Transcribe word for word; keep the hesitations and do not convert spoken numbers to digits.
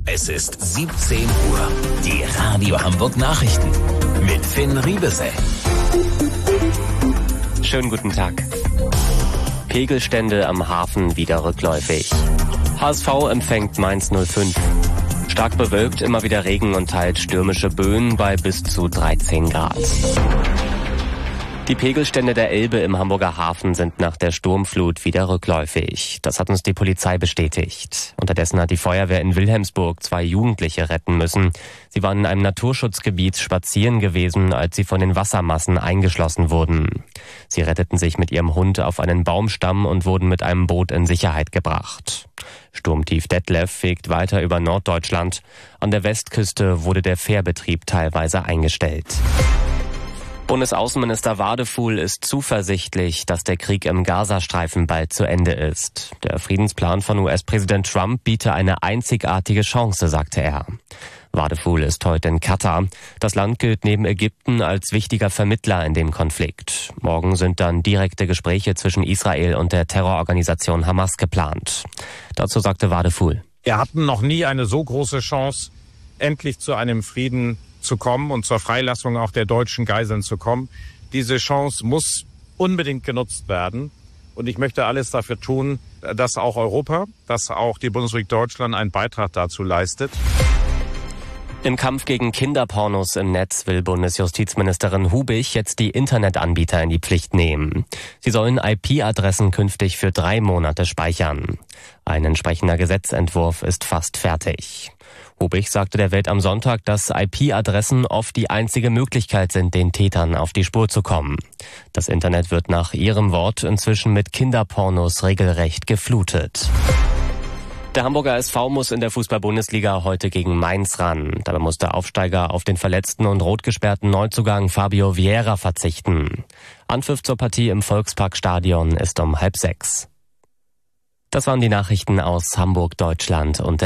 Es ist siebzehn Uhr. Die Radio Hamburg Nachrichten mit Finn Riebesell. Schönen guten Tag. Pegelstände am Hafen wieder rückläufig. H S V empfängt Mainz null fünf. Stark bewölkt, immer wieder Regen und teils stürmische Böen bei bis zu dreizehn Grad. Die Pegelstände der Elbe im Hamburger Hafen sind nach der Sturmflut wieder rückläufig. Das hat uns die Polizei bestätigt. Unterdessen hat die Feuerwehr in Wilhelmsburg zwei Jugendliche retten müssen. Sie waren in einem Naturschutzgebiet spazieren gewesen, als sie von den Wassermassen eingeschlossen wurden. Sie retteten sich mit ihrem Hund auf einen Baumstamm und wurden mit einem Boot in Sicherheit gebracht. Sturmtief Detlef fegt weiter über Norddeutschland. An der Westküste wurde der Fährbetrieb teilweise eingestellt. Bundesaußenminister Wadefuhl ist zuversichtlich, dass der Krieg im Gazastreifen bald zu Ende ist. Der Friedensplan von U S-Präsident Trump biete eine einzigartige Chance, sagte er. Wadefuhl ist heute in Katar. Das Land gilt neben Ägypten als wichtiger Vermittler in dem Konflikt. Morgen sind dann direkte Gespräche zwischen Israel und der Terrororganisation Hamas geplant. Dazu sagte Wadefuhl: Wir hatten noch nie eine so große Chance, endlich zu einem Frieden zu kommen und zur Freilassung auch der deutschen Geiseln zu kommen. Diese Chance muss unbedingt genutzt werden. Und ich möchte alles dafür tun, dass auch Europa, dass auch die Bundesrepublik Deutschland einen Beitrag dazu leistet. Im Kampf gegen Kinderpornos im Netz will Bundesjustizministerin Hubich jetzt die Internetanbieter in die Pflicht nehmen. Sie sollen I P-Adressen künftig für drei Monate speichern. Ein entsprechender Gesetzentwurf ist fast fertig. Hubich sagte der Welt am Sonntag, dass I P-Adressen oft die einzige Möglichkeit sind, den Tätern auf die Spur zu kommen. Das Internet wird nach ihrem Wort inzwischen mit Kinderpornos regelrecht geflutet. Der Hamburger S V muss in der Fußball-Bundesliga heute gegen Mainz ran. Dabei muss der Aufsteiger auf den verletzten und rot gesperrten Neuzugang Fabio Vieira verzichten. Anpfiff zur Partie im Volksparkstadion ist um halb sechs. Das waren die Nachrichten aus Hamburg, Deutschland und der